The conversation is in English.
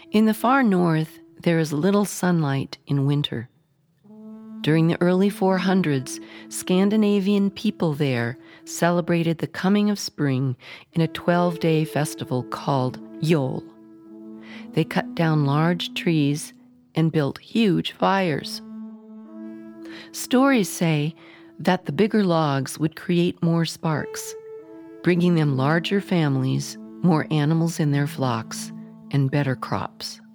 In the far north, there is little sunlight in winter. During the early 400s, Scandinavian people there celebrated the coming of spring in a 12-day festival called Yule. They cut down large trees and built huge fires. Stories say that the bigger logs would create more sparks, bringing them larger families, more animals in their flocks, and better crops.